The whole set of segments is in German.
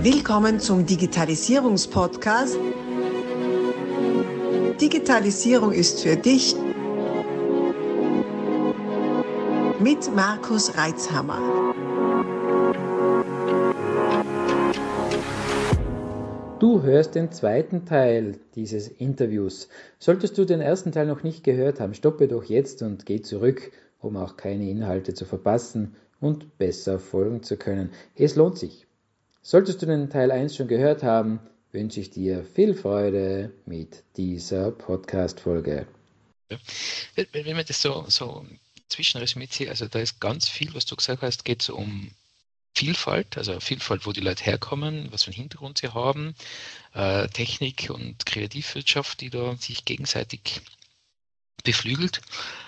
Willkommen zum Digitalisierungspodcast. Digitalisierung ist für dich mit Markus Reitzhammer. Du hörst den zweiten Teil dieses Interviews. Solltest du den ersten Teil noch nicht gehört haben, stoppe doch jetzt und geh zurück, um auch keine Inhalte zu verpassen und besser folgen zu können. Es lohnt sich. Solltest du den Teil 1 schon gehört haben, wünsche ich dir viel Freude mit dieser Podcast-Folge. Wenn man das so zwischenresümiert sieht, also da ist ganz viel, was du gesagt hast, geht so um Vielfalt, also Vielfalt, wo die Leute herkommen, was für einen Hintergrund sie haben, Technik und Kreativwirtschaft, die da sich gegenseitig beflügelt,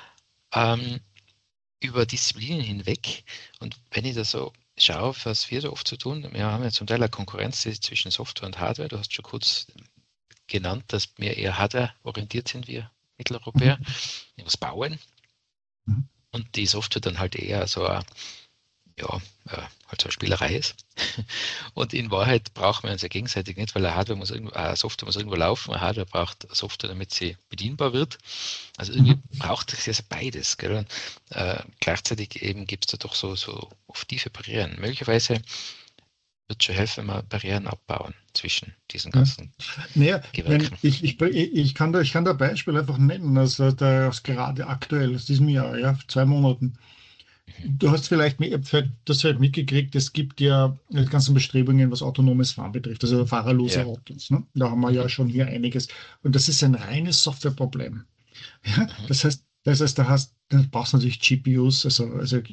über Disziplinen hinweg. Und wenn ich da so schaue, was wir da oft so tun, wir haben ja zum Teil eine Konkurrenz zwischen Software und Hardware. Du hast schon kurz genannt, dass wir eher Hardware-orientiert sind, wir Mitteleuropäer, was bauen. Und die Software dann halt eher so eine halt so eine Spielerei ist. Und in Wahrheit brauchen wir uns ja gegenseitig nicht, weil eine Software muss irgendwo laufen, eine Hardware braucht Software, damit sie bedienbar wird. Also irgendwie braucht es ja beides. Gell? Und, gleichzeitig eben gibt es da doch so oft tiefe Barrieren. Möglicherweise wird es schon helfen, wenn wir Barrieren abbauen zwischen diesen ganzen Gewerken. Ich kann da ein Beispiel einfach nennen, also gerade aktuell aus diesem Jahr, 2 Monaten. Du hast vielleicht mitgekriegt, es gibt ja die ganzen Bestrebungen, was autonomes Fahren betrifft, also fahrerlose Autos. Ne? Da haben wir ja schon hier einiges. Und das ist ein reines Softwareproblem. Ja? Das heißt, da brauchst du natürlich GPUs, also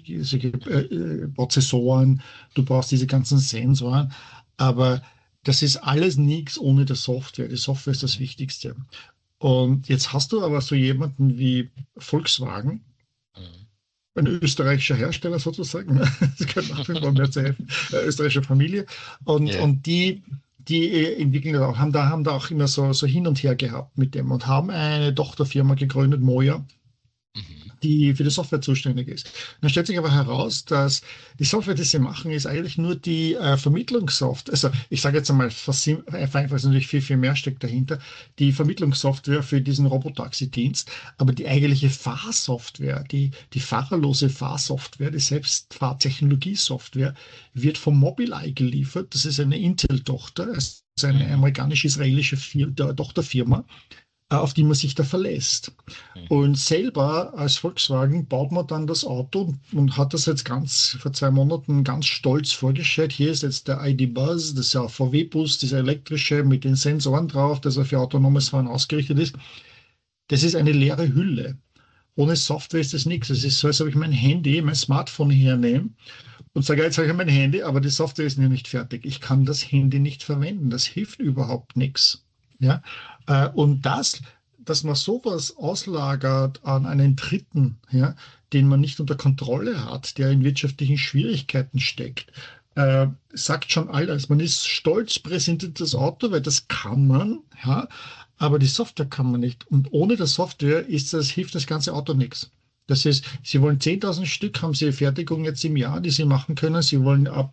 Prozessoren, du brauchst diese ganzen Sensoren, aber das ist alles nichts ohne die Software. Die Software ist das Wichtigste. Und jetzt hast du aber so jemanden wie Volkswagen, ein österreichischer Hersteller sozusagen, das könnte nach wie vor mehr zu helfen, österreichische Familie, und die entwickeln das auch, haben da auch immer so hin und her gehabt mit dem und haben eine Tochterfirma gegründet, Moja, die für die Software zuständig ist. Dann stellt sich aber heraus, dass die Software, die sie machen, ist eigentlich nur die Vermittlungssoftware. Also ich sage jetzt einmal, vereinfacht, natürlich viel, viel mehr steckt dahinter. Die Vermittlungssoftware für diesen Robotaxi-Dienst, aber die eigentliche Fahrsoftware, die fahrerlose Fahrsoftware, die Selbstfahrtechnologie-Software, wird vom Mobileye geliefert. Das ist eine Intel-Tochter, also eine amerikanisch-israelische Tochterfirma, auf die man sich da verlässt. Und selber als Volkswagen baut man dann das Auto und hat das jetzt vor 2 Monaten ganz stolz vorgestellt. Hier ist jetzt der ID.Buzz, das ist ja VW-Bus, dieser elektrische mit den Sensoren drauf, dass er für autonomes Fahren ausgerichtet ist. Das ist eine leere Hülle. Ohne Software ist das nichts. Es ist so, als ob ich mein Smartphone hernehme und sage, jetzt habe ich mein Handy, aber die Software ist noch nicht fertig. Ich kann das Handy nicht verwenden. Das hilft überhaupt nichts. Ja? Und dass man sowas auslagert an einen Dritten, den man nicht unter Kontrolle hat, der in wirtschaftlichen Schwierigkeiten steckt, sagt schon alles. Man ist stolz, präsentiert das Auto, weil das kann man, aber die Software kann man nicht. Und ohne die Software hilft das ganze Auto nichts. Das ist, sie wollen 10.000 Stück, haben sie Fertigung jetzt im Jahr, die sie machen können. Sie wollen ab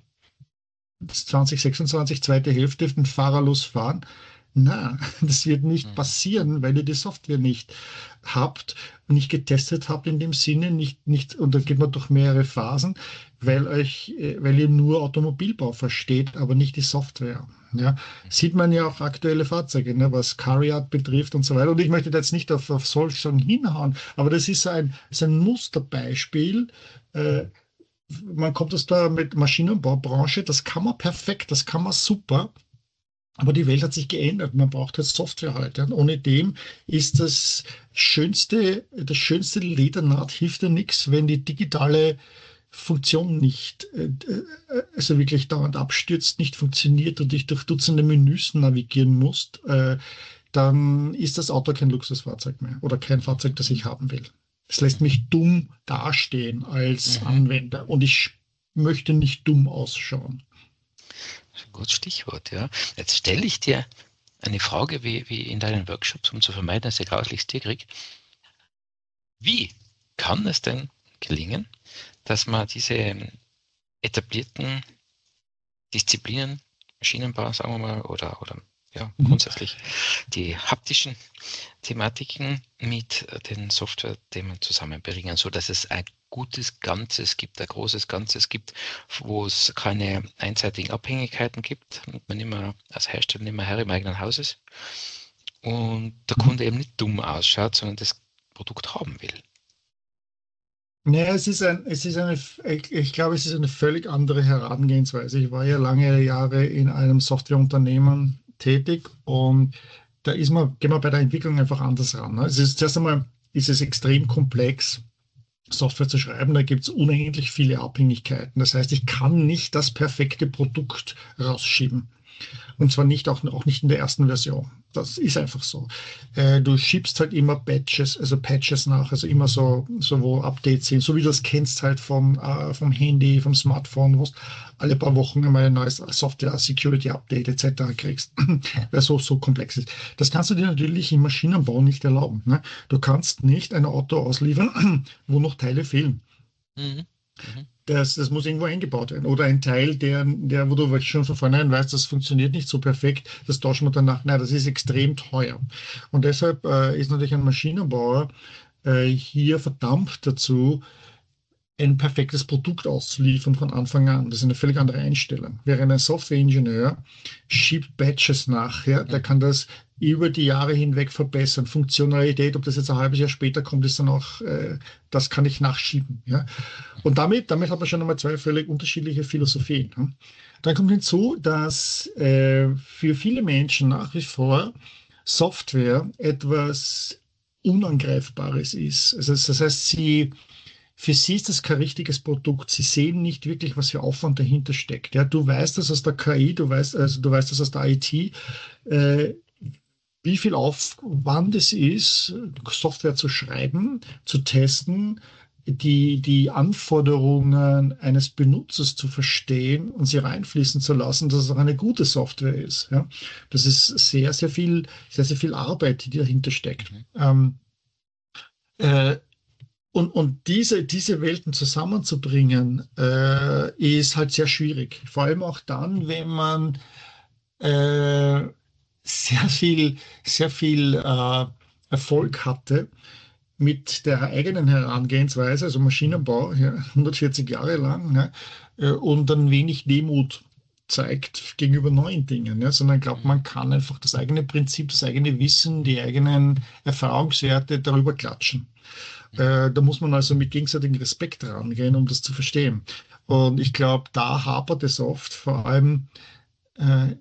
2026, zweite Hälfte, fahrerlos fahren. Na, das wird nicht passieren, weil ihr die Software nicht habt und nicht getestet habt in dem Sinne, nicht, und da geht man durch mehrere Phasen, weil ihr nur Automobilbau versteht, aber nicht die Software. Ja, sieht man ja auch aktuelle Fahrzeuge, ne, was CarYard betrifft und so weiter. Und ich möchte jetzt nicht auf solche hinhauen, aber das ist ein Musterbeispiel. Man kommt aus der Maschinenbaubranche, das kann man perfekt, das kann man super. Aber die Welt hat sich geändert. Man braucht halt Software heute. Und ohne dem ist das schönste Ledernaht hilft dir nichts, wenn die digitale Funktion nicht, also wirklich dauernd abstürzt, nicht funktioniert und dich durch Dutzende Menüs navigieren musst, dann ist das Auto kein Luxusfahrzeug mehr oder kein Fahrzeug, das ich haben will. Es lässt mich dumm dastehen als Anwender und ich möchte nicht dumm ausschauen. Ein gutes Stichwort, ja. Jetzt stelle ich dir eine Frage wie in deinen Workshops, um zu vermeiden, dass ich grausliches Tier kriege. Wie kann es denn gelingen, dass man diese etablierten Disziplinen Maschinenbau, sagen wir mal, oder ja, Mhm. grundsätzlich die haptischen Thematiken mit den Software-Themen zusammenbringen, sodass es ein gutes Ganzes gibt, ein großes Ganzes gibt, wo es keine einseitigen Abhängigkeiten gibt und man immer als Hersteller nicht mehr Herr im eigenen Haus ist und der Mhm. Kunde eben nicht dumm ausschaut, sondern das Produkt haben will. Naja, ich glaube, es ist eine völlig andere Herangehensweise. Ich war ja lange Jahre in einem Softwareunternehmen tätig und gehen wir bei der Entwicklung einfach anders ran. Ne? Zuerst einmal ist es extrem komplex, Software zu schreiben. Da gibt es unendlich viele Abhängigkeiten. Das heißt, ich kann nicht das perfekte Produkt rausschieben. Und zwar auch nicht in der ersten Version. Das ist einfach so. Du schiebst halt immer Patches nach, also immer so wo Updates sind, so wie du das kennst halt vom Handy, vom Smartphone, wo du alle paar Wochen einmal ein neues Software, Security Update etc. kriegst, weil so komplex ist. Das kannst du dir natürlich im Maschinenbau nicht erlauben. Ne? Du kannst nicht ein Auto ausliefern, wo noch Teile fehlen. Mhm. Mhm. Das muss irgendwo eingebaut werden. Oder ein Teil, wo du schon von vornherein weißt, das funktioniert nicht so perfekt, das tauschen wir danach. Nein, das ist extrem teuer. Und deshalb ist natürlich ein Maschinenbauer hier verdammt dazu, ein perfektes Produkt auszuliefern von Anfang an. Das ist eine völlig andere Einstellung. Während ein Softwareingenieur schiebt Batches nach, ja, der kann das über die Jahre hinweg verbessern. Funktionalität, ob das jetzt ein halbes Jahr später kommt, ist dann auch, das kann ich nachschieben. Ja. Und damit hat man schon einmal zwei völlig unterschiedliche Philosophien. Ne? Dann kommt hinzu, dass für viele Menschen nach wie vor Software etwas Unangreifbares ist. Also das heißt, für sie ist das kein richtiges Produkt. Sie sehen nicht wirklich, was für Aufwand dahinter steckt. Ja, du weißt das aus der KI, du weißt das aus der IT, wie viel Aufwand es ist, Software zu schreiben, zu testen, die Anforderungen eines Benutzers zu verstehen und sie reinfließen zu lassen, dass es auch eine gute Software ist. Ja? Das ist sehr, sehr viel Arbeit, die dahinter steckt. Äh, und diese Welten zusammenzubringen, ist halt sehr schwierig. Vor allem auch dann, wenn man äh, sehr viel Erfolg hatte mit der eigenen Herangehensweise, also Maschinenbau, ja, 140 Jahre lang, ja, und dann wenig Demut zeigt gegenüber neuen Dingen, ja, sondern glaubt, man kann einfach das eigene Prinzip, das eigene Wissen, die eigenen Erfahrungswerte darüber klatschen. Da muss man also mit gegenseitigem Respekt rangehen, um das zu verstehen. Und ich glaube, da hapert es oft, vor allem äh,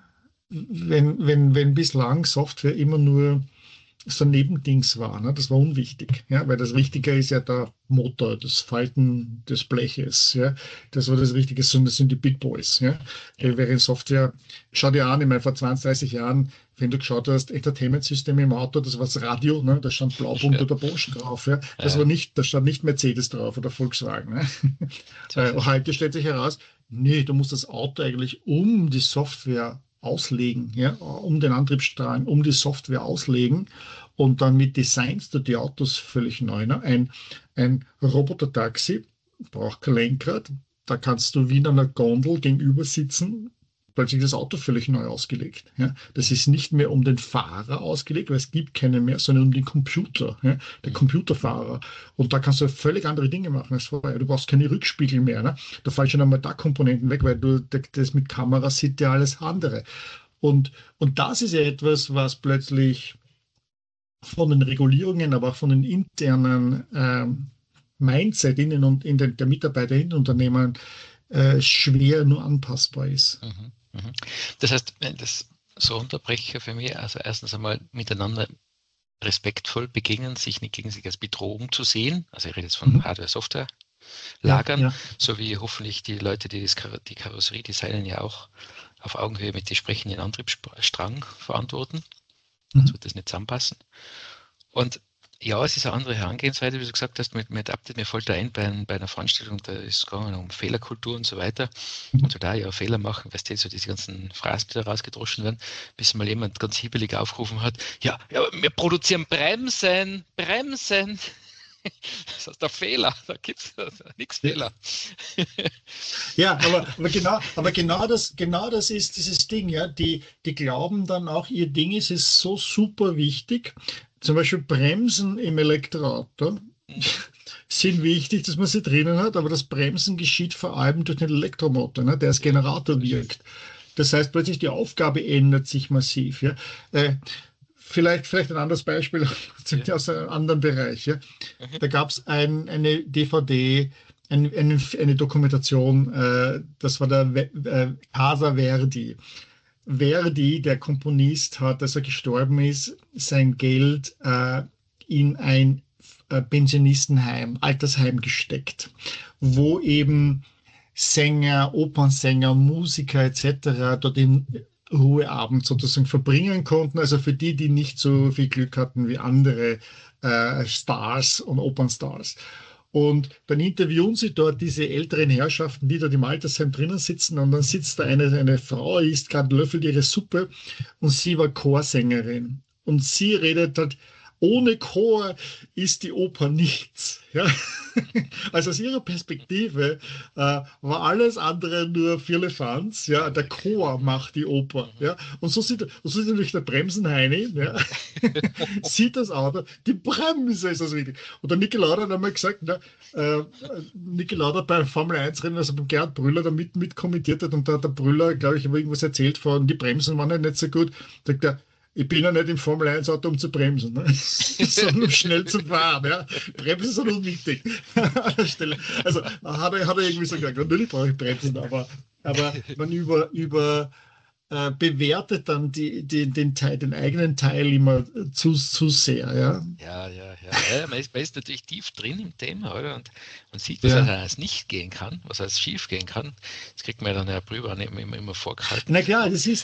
wenn bislang Software immer nur so ein Nebendings war, ne? Das war unwichtig, ja? Weil das Wichtige ist ja der Motor, das Falten des Bleches, ja? Das war das Wichtige, das sind die Big Boys, ja? Während Software, schau dir an, ich meine, vor 20, 30 Jahren, wenn du geschaut hast, Entertainment-System im Auto, das war das Radio, ne? Da stand Blaupunkt oder Bosch drauf, ja? Da stand nicht Mercedes drauf oder Volkswagen, ne? Heute stellt sich heraus, nee, du musst das Auto eigentlich um die Software auslegen, ja, um den Antriebsstrang, um die Software auslegen und damit designst du die Autos völlig neu. Ne? Ein Roboter-Taxi braucht kein Lenkrad, da kannst du wie in einer Gondel gegenüber sitzen, plötzlich das Auto völlig neu ausgelegt. Ja? Das ist nicht mehr um den Fahrer ausgelegt, weil es gibt keinen mehr, sondern um den Computer, ja? Der Computerfahrer. Und da kannst du völlig andere Dinge machen als vorher. Du brauchst keine Rückspiegel mehr. Ne? Da fallen schon einmal da Komponenten weg, weil das mit Kamera sieht ja alles andere. Und das ist ja etwas, was plötzlich von den Regulierungen, aber auch von den internen Mindset innen und der Mitarbeiter in den Unternehmen schwer nur anpassbar ist. Mhm. Mhm. Das heißt, wenn ich das so unterbreche für mich, also erstens einmal miteinander respektvoll begegnen, sich nicht gegen sich als Bedrohung zu sehen. Also ich rede jetzt von Hardware-Software-Lagern, Ja. so wie hoffentlich die Leute, die die Karosserie designen, ja auch auf Augenhöhe mit dem sprechenden Antriebsstrang verantworten. Sonst wird das nicht zusammenpassen. Und ja, es ist eine andere Herangehensweise, wie du gesagt hast, mit Update. Mir fällt da ein, bei einer Veranstaltung, da ist es gegangen um Fehlerkultur und so weiter. Und da ja Fehler machen, weißt du, so diese ganzen Phrasen, die da rausgedroschen werden, bis mal jemand ganz hibbelig aufgerufen hat, ja, wir produzieren Bremsen. Das ist der Fehler, da gibt es nichts Fehler. Ja, aber genau das ist dieses Ding, ja. Die glauben dann auch, ihr Ding ist so super wichtig. Zum Beispiel Bremsen im Elektroauto sind wichtig, dass man sie drinnen hat, aber das Bremsen geschieht vor allem durch den Elektromotor, ne, der als Generator wirkt. Das heißt, plötzlich die Aufgabe ändert sich massiv. Ja. Vielleicht ein anderes Beispiel aus einem anderen Bereich. Ja. Da gab es eine DVD, eine Dokumentation, das war der Casa Verdi. Verdi, der Komponist, hat, als er gestorben ist, sein Geld in ein Pensionistenheim, Altersheim gesteckt, wo eben Sänger, Opernsänger, Musiker etc. dort in Ruheabend sozusagen verbringen konnten. Also für die, die nicht so viel Glück hatten wie andere Stars und Opernstars. Und dann interviewen sie dort diese älteren Herrschaften, die dort im Altersheim drinnen sitzen. Und dann sitzt da eine Frau, isst gerade löffelt ihre Suppe und sie war Chorsängerin. Und sie redet halt, ohne Chor ist die Oper nichts. Ja? Also aus ihrer Perspektive war alles andere nur Firlefanz. Ja? Der Chor macht die Oper. Ja? Und so sieht natürlich der Bremsenheini, ja? Sieht das Auto, die Bremse ist das wichtig. Und der Niki Lauda hat einmal gesagt, Niki Lauda beim Formel-1-Rennen, also beim Gerhard Brüller, da mit kommentiert hat, und da hat der Brüller, glaube ich, irgendwas erzählt von, die Bremsen waren ja nicht so gut. Sagt er, ich bin ja nicht im Formel-1-Auto, um zu bremsen, ne? Sondern um schnell zu fahren. Ja? Bremsen sind unwichtig. An der Stelle. Also hat er irgendwie so gesagt, natürlich brauche ich Bremsen, aber man bewertet dann den eigenen Teil immer zu sehr. Ja? Ja, man ist natürlich tief drin im Thema, oder? Und sieht, was alles nicht gehen kann, was alles schief gehen kann. Das kriegt man dann ja drüber immer vorgehalten. Na klar, das ist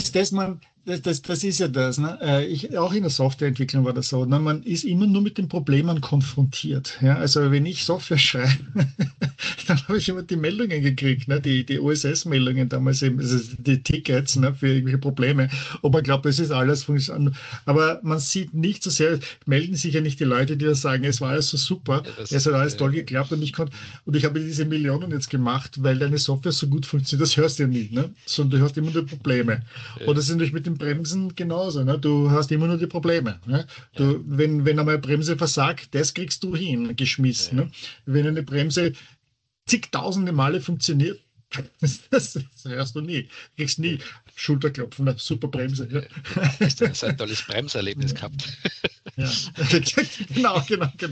ja das. Ne? Auch in der Softwareentwicklung war das so. Ne? Man ist immer nur mit den Problemen konfrontiert. Ja? Also wenn ich Software schreibe, dann habe ich immer die Meldungen gekriegt, ne? Die OSS-Meldungen damals eben, also die Tickets, ne? Für irgendwelche Probleme. Und man glaubt, das ist alles funktioniert. Aber man sieht nicht so sehr, melden sich ja nicht die Leute, die das sagen, es war alles so super, es hat alles toll geklappt und ich habe diese Millionen jetzt gemacht, weil deine Software so gut funktioniert. Das hörst du ja nicht, ne? Sondern du hast immer nur Probleme. Und das ist natürlich mit den Bremsen genauso. Ne? Du hast immer nur die Probleme. Ne? Wenn einmal eine Bremse versagt, das kriegst du geschmissen. Ne? Wenn eine Bremse zigtausende Male funktioniert, das hörst du nie. Du kriegst nie Schulterklopfen, ne? Super Bremse. Ja. Du hast ein tolles Bremserlebnis gehabt. Ja. Genau.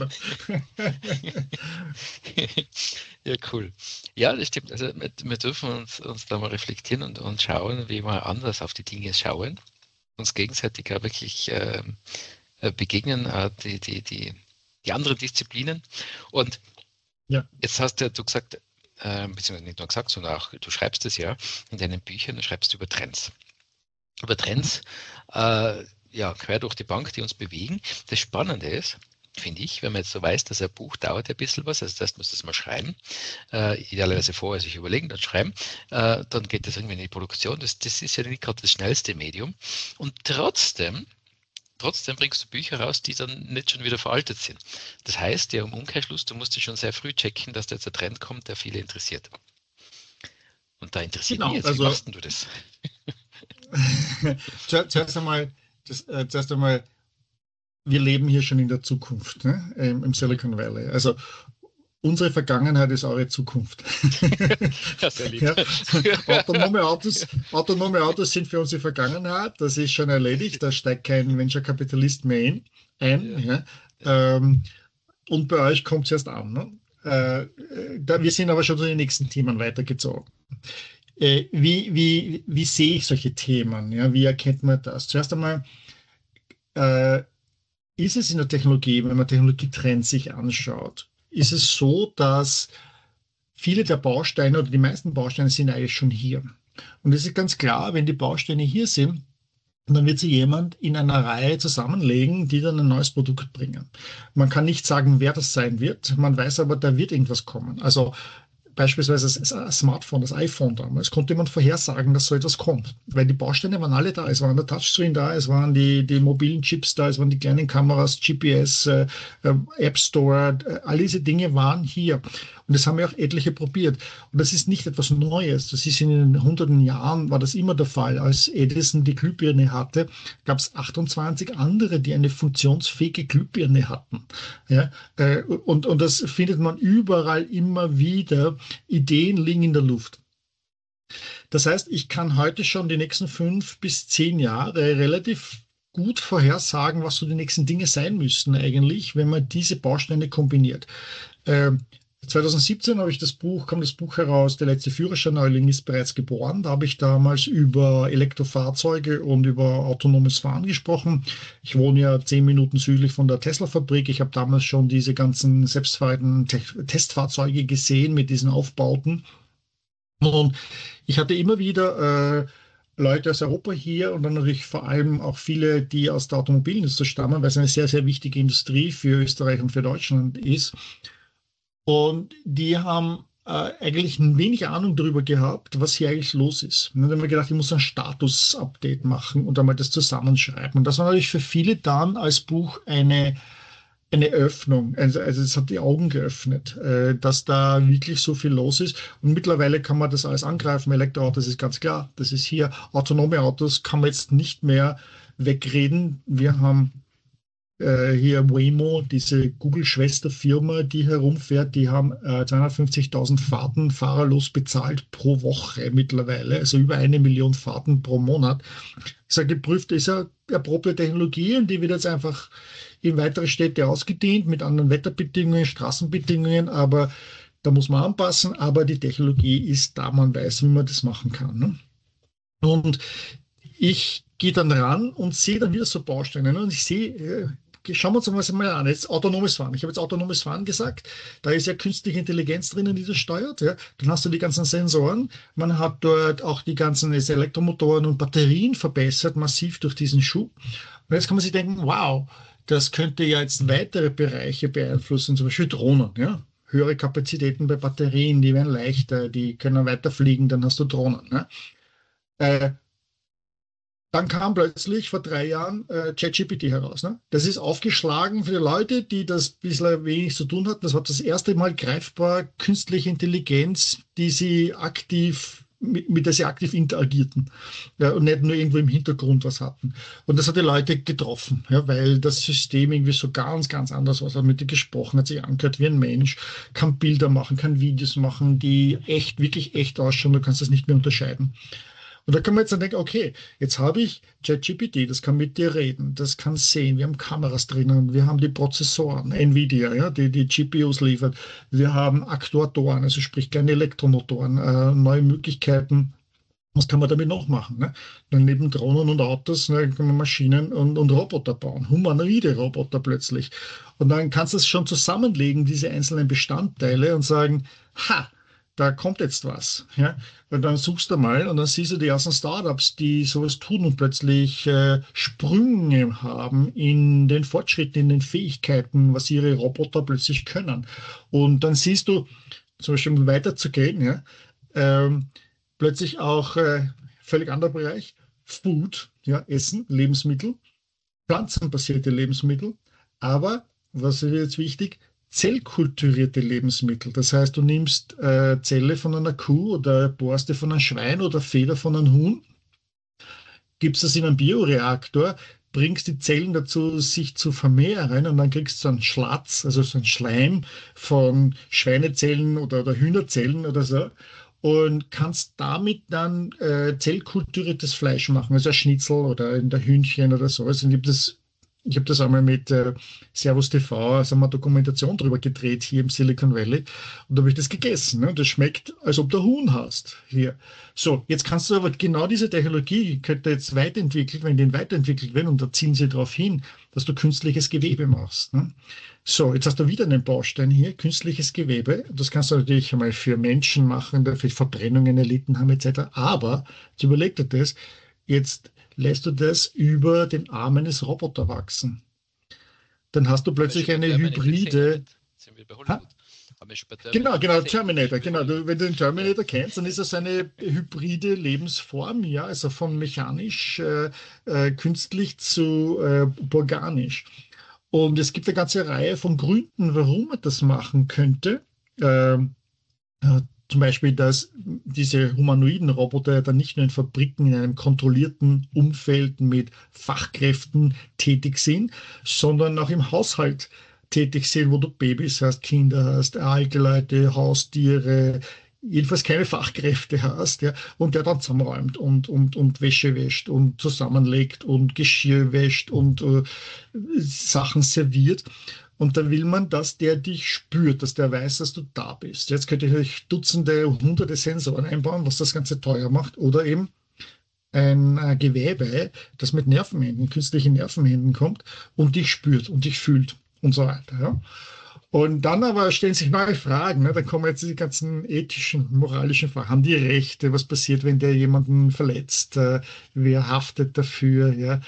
Ja, cool. Ja, das stimmt. Also wir dürfen uns da mal reflektieren und schauen, wie wir anders auf die Dinge schauen, uns gegenseitig auch wirklich begegnen, die anderen Disziplinen. Und jetzt hast du gesagt, beziehungsweise nicht nur gesagt, sondern auch, du schreibst es ja in deinen Büchern, du schreibst über Trends. Über Trends, quer durch die Bank, die uns bewegen. Das Spannende ist, finde ich, wenn man jetzt so weiß, dass ein Buch dauert ein bisschen was, also das heißt, muss das mal schreiben, idealerweise vorher sich überlegen, dann schreiben, dann geht das irgendwie in die Produktion. Das ist ja nicht gerade das schnellste Medium. Und trotzdem bringst du Bücher raus, die dann nicht schon wieder veraltet sind. Das heißt, ja, im Umkehrschluss, du musst dich schon sehr früh checken, dass da jetzt ein Trend kommt, der viele interessiert. Und da interessiert mich jetzt, wie machst denn du das? Zuerst einmal, wir leben hier schon in der Zukunft, ne? Im Silicon Valley. Also unsere Vergangenheit ist eure Zukunft. Das erlebt. Ja. Autonome Autos sind für unsere Vergangenheit, das ist schon erledigt, da steigt kein Venture-Kapitalist mehr ein. Ja. Und bei euch kommt es erst an. Ne? Wir sind aber schon zu den nächsten Themen weitergezogen. Wie sehe ich solche Themen? Ja? Wie erkennt man das? Zuerst einmal ist es in der Technologie, wenn man Technologietrends sich anschaut, ist es so, dass viele der Bausteine oder die meisten Bausteine sind eigentlich schon hier. Und es ist ganz klar, wenn die Bausteine hier sind, dann wird sie jemand in einer Reihe zusammenlegen, die dann ein neues Produkt bringen. Man kann nicht sagen, wer das sein wird, man weiß aber, da wird irgendwas kommen. Also beispielsweise das Smartphone, das iPhone damals, konnte man vorhersagen, dass so etwas kommt. Weil die Bausteine waren alle da. Es war der Touchscreen da, es waren die mobilen Chips da, es waren die kleinen Kameras, GPS, App Store, all diese Dinge waren hier. Und das haben ja auch etliche probiert. Und das ist nicht etwas Neues. Das ist in den hunderten Jahren, war das immer der Fall. Als Edison die Glühbirne hatte, gab es 28 andere, die eine funktionsfähige Glühbirne hatten. Ja, und das findet man überall immer wieder. Ideen liegen in der Luft. Das heißt, ich kann heute schon die nächsten 5 bis 10 Jahre relativ gut vorhersagen, was so die nächsten Dinge sein müssten eigentlich, wenn man diese Bausteine kombiniert. 2017 kam das Buch heraus, Der letzte Führerschein-Neuling ist bereits geboren. Da habe ich damals über Elektrofahrzeuge und über autonomes Fahren gesprochen. Ich wohne ja 10 Minuten südlich von der Tesla-Fabrik. Ich habe damals schon diese ganzen selbstfahrenden Testfahrzeuge gesehen mit diesen Aufbauten. Und ich hatte immer wieder Leute aus Europa hier und dann natürlich vor allem auch viele, die aus der Automobilindustrie stammen, weil es eine sehr, sehr wichtige Industrie für Österreich und für Deutschland ist. Und die haben eigentlich ein wenig Ahnung darüber gehabt, was hier eigentlich los ist. Und dann haben wir gedacht, ich muss ein Status-Update machen und einmal das zusammenschreiben. Und das war natürlich für viele dann als Buch eine Öffnung. Also es hat die Augen geöffnet, dass da wirklich so viel los ist. Und mittlerweile kann man das alles angreifen. Elektroautos ist ganz klar. Das ist hier. Autonome Autos kann man jetzt nicht mehr wegreden. Wir haben hier Waymo, diese Google-Schwesterfirma, die herumfährt, die haben 250.000 Fahrten fahrerlos bezahlt pro Woche mittlerweile, also über 1 Million Fahrten pro Monat. Ich sage, geprüft ist ja erprobte Technologie und die wird jetzt einfach in weitere Städte ausgedehnt mit anderen Wetterbedingungen, Straßenbedingungen, aber da muss man anpassen, aber die Technologie ist da, man weiß, wie man das machen kann. Ne? Und ich gehe dann ran und sehe dann wieder so Bausteine. Ne? Und ich sehe, schauen wir uns das mal an. Jetzt autonomes Fahren. Ich habe jetzt autonomes Fahren gesagt. Da ist ja künstliche Intelligenz drinnen, die das steuert. Ja. Dann hast du die ganzen Sensoren. Man hat dort auch die ganzen Elektromotoren und Batterien verbessert, massiv durch diesen Schub. Und jetzt kann man sich denken, wow, das könnte ja jetzt weitere Bereiche beeinflussen, zum Beispiel Drohnen. Ja. Höhere Kapazitäten bei Batterien, die werden leichter, die können weiterfliegen, dann hast du Drohnen. Ne? Dann kam plötzlich vor 3 Jahren ChatGPT heraus. Ne? Das ist aufgeschlagen für die Leute, die das bislang wenig zu tun hatten. Das war das erste Mal greifbar künstliche Intelligenz, mit der sie aktiv interagierten, ja, und nicht nur irgendwo im Hintergrund was hatten. Und das hat die Leute getroffen, ja, weil das System irgendwie so ganz, ganz anders war. Hat mit dir gesprochen, hat sich angehört wie ein Mensch, kann Bilder machen, kann Videos machen, die echt, wirklich echt ausschauen. Du kannst das nicht mehr unterscheiden. Und da kann man jetzt dann denken, okay, jetzt habe ich ChatGPT, das kann mit dir reden, das kann sehen, wir haben Kameras drinnen, wir haben die Prozessoren, Nvidia, ja, die GPUs liefert, wir haben Aktuatoren, also sprich kleine Elektromotoren, neue Möglichkeiten. Was kann man damit noch machen? Ne? Dann neben Drohnen und Autos, ne, kann man Maschinen und Roboter bauen, humanoide Roboter plötzlich. Und dann kannst du es schon zusammenlegen, diese einzelnen Bestandteile und sagen, ha, da kommt jetzt was. Ja? Und dann suchst du mal und dann siehst du die ersten Startups, die sowas tun und plötzlich Sprünge haben in den Fortschritten, in den Fähigkeiten, was ihre Roboter plötzlich können. Und dann siehst du, zum Beispiel um weiterzugehen, ja, plötzlich auch völlig anderer Bereich, Food, ja, Essen, Lebensmittel, pflanzenbasierte Lebensmittel, aber, was ist jetzt wichtig, zellkulturierte Lebensmittel. Das heißt, du nimmst Zelle von einer Kuh oder Borste von einem Schwein oder Feder von einem Huhn, gibst das in einen Bioreaktor, bringst die Zellen dazu, sich zu vermehren und dann kriegst du einen Schlatz, also so einen Schleim von Schweinezellen oder Hühnerzellen oder so und kannst damit dann zellkulturiertes Fleisch machen, also ein Schnitzel oder ein Hühnchen oder so. Also ich habe das einmal mit Servus TV, also haben wir eine Dokumentation darüber gedreht hier im Silicon Valley und da habe ich das gegessen. Ne? Das schmeckt, als ob du Huhn hast hier. So, jetzt kannst du aber genau diese Technologie, könnte jetzt weiterentwickelt, wenn die weiterentwickelt werden und da ziehen sie darauf hin, dass du künstliches Gewebe machst. Ne? So, jetzt hast du wieder einen Baustein hier, künstliches Gewebe. Das kannst du natürlich einmal für Menschen machen, die für Verbrennungen erlitten haben etc. Aber, jetzt überleg dir das, jetzt lässt du das über den Arm eines Roboters wachsen. Dann hast du plötzlich eine Hybride. Sind wir bei Hollywood? Haben wir schon bei Genau, gesehen. Terminator, genau. Wenn du den Terminator kennst, dann ist das eine hybride Lebensform, ja, also von mechanisch, künstlich zu organisch. Und es gibt eine ganze Reihe von Gründen, warum man das machen könnte. Ähm, Zum Beispiel, dass diese humanoiden Roboter dann nicht nur in Fabriken in einem kontrollierten Umfeld mit Fachkräften tätig sind, sondern auch im Haushalt tätig sind, wo du Babys hast, Kinder hast, alte Leute, Haustiere, jedenfalls keine Fachkräfte hast, ja, und der dann zusammenräumt und Wäsche wäscht und zusammenlegt und Geschirr wäscht und Sachen serviert. Und da will man, dass der dich spürt, dass der weiß, dass du da bist. Jetzt könnte ich natürlich Dutzende, Hunderte Sensoren einbauen, was das Ganze teuer macht. Oder eben ein Gewebe, das mit Nervenenden, künstlichen Nervenenden kommt und dich spürt und dich fühlt und so weiter. Ja? Und dann aber stellen sich neue Fragen. Ne? Dann kommen jetzt die ganzen ethischen, moralischen Fragen. Haben die Rechte? Was passiert, wenn der jemanden verletzt? Wer haftet dafür? Ja?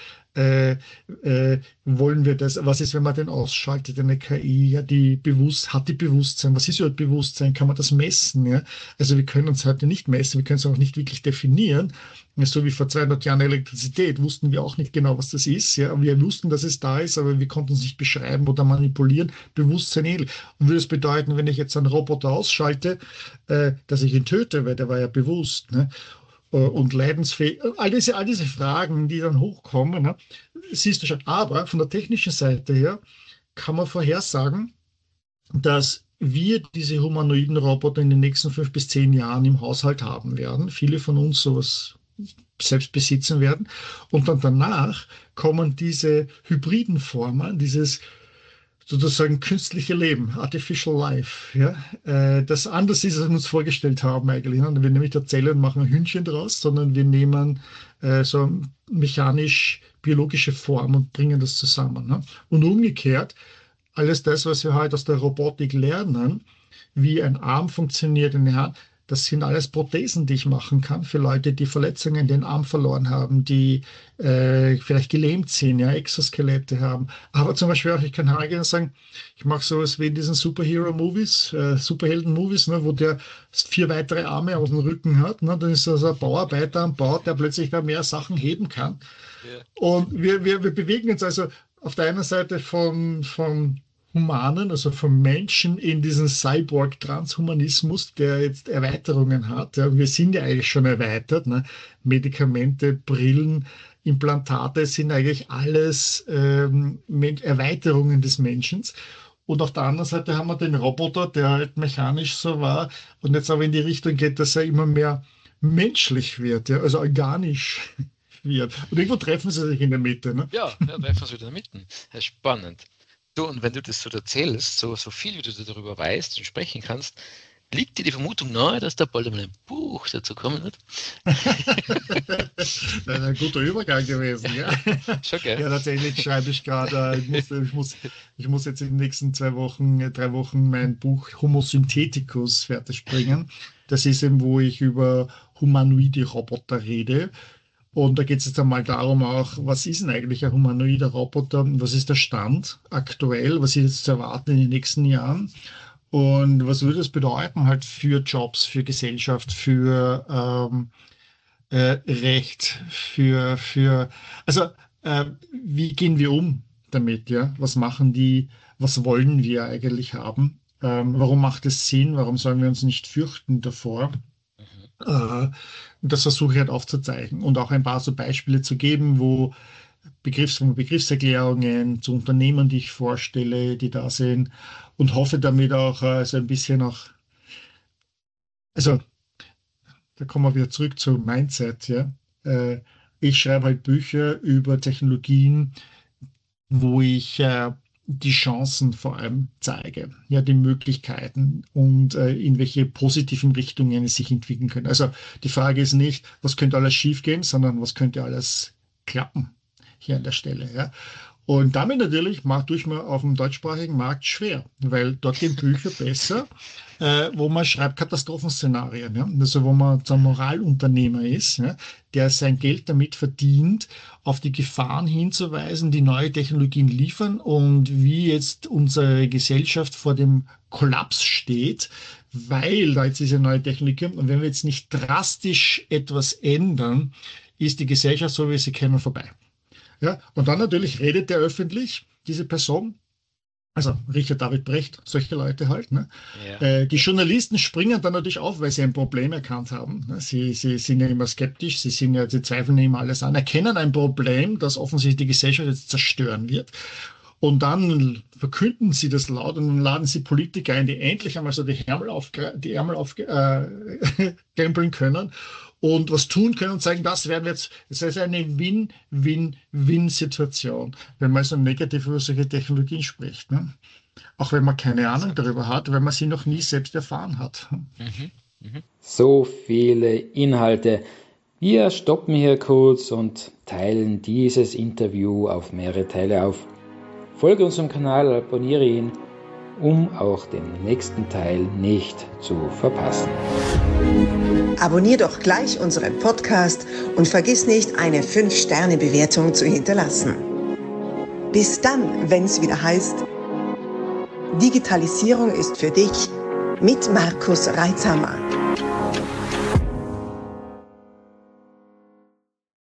Wollen wir das? Was ist, wenn man den ausschaltet, eine KI? Ja, hat die Bewusstsein? Was ist überhaupt Bewusstsein? Kann man das messen? Ja? Also wir können uns heute nicht messen, wir können es auch nicht wirklich definieren. So wie vor 200 Jahren Elektrizität wussten wir auch nicht genau, was das ist. Ja? Wir wussten, dass es da ist, aber wir konnten es nicht beschreiben oder manipulieren. Bewusstsein ähnlich. Und würde es bedeuten, wenn ich jetzt einen Roboter ausschalte, dass ich ihn töte, weil der war ja bewusst. Ne? Und leidensfähig. All diese Fragen, die dann hochkommen, ne, siehst du schon. Aber von der technischen Seite her kann man vorhersagen, dass wir diese humanoiden Roboter in den nächsten 5 bis 10 Jahren im Haushalt haben werden. Viele von uns sowas selbst besitzen werden. Und dann danach kommen diese hybriden Formen, dieses sozusagen künstliche Leben, Artificial Life, ja, das anders ist, als wir uns vorgestellt haben eigentlich. Ne? Wir nehmen nicht eine Zelle und machen ein Hühnchen draus, sondern wir nehmen so mechanisch-biologische Form und bringen das zusammen. Ne? Und umgekehrt, alles das, was wir heute aus der Robotik lernen, wie ein Arm funktioniert, eine Hand, das sind alles Prothesen, die ich machen kann für Leute, die Verletzungen in den Arm verloren haben, die vielleicht gelähmt sind, ja, Exoskelette haben. Aber zum Beispiel auch, ich kann hergehen und sagen, ich mache sowas wie in diesen Superhero-Movies, Superhelden-Movies, ne, wo der 4 weitere Arme aus dem Rücken hat. Ne, dann ist das ein Bauarbeiter am Bau, der plötzlich da mehr Sachen heben kann. Ja. Und wir bewegen uns also auf der einen Seite von Humanen, also vom Menschen in diesen Cyborg-Transhumanismus, der jetzt Erweiterungen hat. Ja, wir sind ja eigentlich schon erweitert. Ne? Medikamente, Brillen, Implantate sind eigentlich alles Erweiterungen des Menschen. Und auf der anderen Seite haben wir den Roboter, der halt mechanisch so war und jetzt aber in die Richtung geht, dass er immer mehr menschlich wird, ja? Also organisch wird. Und irgendwo treffen sie sich in der Mitte. Ne? Ja, treffen wir uns wieder in der Mitte. Das ist spannend. Du, und wenn du das so erzählst, so viel wie du darüber weißt und sprechen kannst, liegt dir die Vermutung nahe, dass da bald einmal ein Buch dazu kommen wird? Das ist ein guter Übergang gewesen, ja. Schon, gell? Ja, tatsächlich schreibe ich gerade, ich muss jetzt in den nächsten 3 Wochen mein Buch Homo Syntheticus fertig bringen. Das ist eben, wo ich über humanoide Roboter rede. Und da geht es jetzt einmal darum auch, was ist denn eigentlich ein humanoider Roboter? Was ist der Stand aktuell? Was ist jetzt zu erwarten in den nächsten Jahren? Und was würde es bedeuten halt für Jobs, für Gesellschaft, für Recht, also wie gehen wir um damit, ja? Was machen die, was wollen wir eigentlich haben? Warum macht es Sinn? Warum sollen wir uns nicht fürchten davor? Das versuche ich halt aufzuzeichnen und auch ein paar so Beispiele zu geben, wo Begriffserklärungen zu Unternehmen, die ich vorstelle, die da sind und hoffe damit auch so ein bisschen auch, also da kommen wir wieder zurück zu Mindset, ja. Ich schreibe halt Bücher über Technologien, wo ich die Chancen vor allem zeige, ja, die Möglichkeiten und in welche positiven Richtungen es sich entwickeln können. Also die Frage ist nicht, was könnte alles schiefgehen, sondern was könnte alles klappen hier an der Stelle. Ja? Und damit natürlich tue ich mir auf dem deutschsprachigen Markt schwer, weil dort gehen Bücher besser, wo man schreibt Katastrophenszenarien, ja? Also wo man so ein Moralunternehmer ist, ja? Der sein Geld damit verdient, auf die Gefahren hinzuweisen, die neue Technologien liefern und wie jetzt unsere Gesellschaft vor dem Kollaps steht, weil da jetzt diese neue Technologie kommt. Und wenn wir jetzt nicht drastisch etwas ändern, ist die Gesellschaft, so wie wir sie kennen, vorbei. Ja, und dann natürlich redet der öffentlich, diese Person, also Richard David Brecht, solche Leute halt. Ne? Ja. Die Journalisten springen dann natürlich auf, weil sie ein Problem erkannt haben. Ne? Sie sind ja immer skeptisch, sie zweifeln ja immer alles an, erkennen ein Problem, das offensichtlich die Gesellschaft jetzt zerstören wird. Und dann verkünden sie das laut und dann laden sie Politiker ein, die endlich einmal so die Ärmel aufkrempeln können und was tun können und sagen, das ist eine Win-Win-Win-Situation, wenn man so negativ über solche Technologien spricht. Ne? Auch wenn man keine Ahnung darüber hat, weil man sie noch nie selbst erfahren hat. So viele Inhalte. Wir stoppen hier kurz und teilen dieses Interview auf mehrere Teile auf. Folge unserem Kanal, abonniere ihn, um auch den nächsten Teil nicht zu verpassen. Abonnier doch gleich unseren Podcast und vergiss nicht, eine 5-Sterne-Bewertung zu hinterlassen. Bis dann, wenn es wieder heißt, Digitalisierung ist für dich mit Markus Reitzhammer.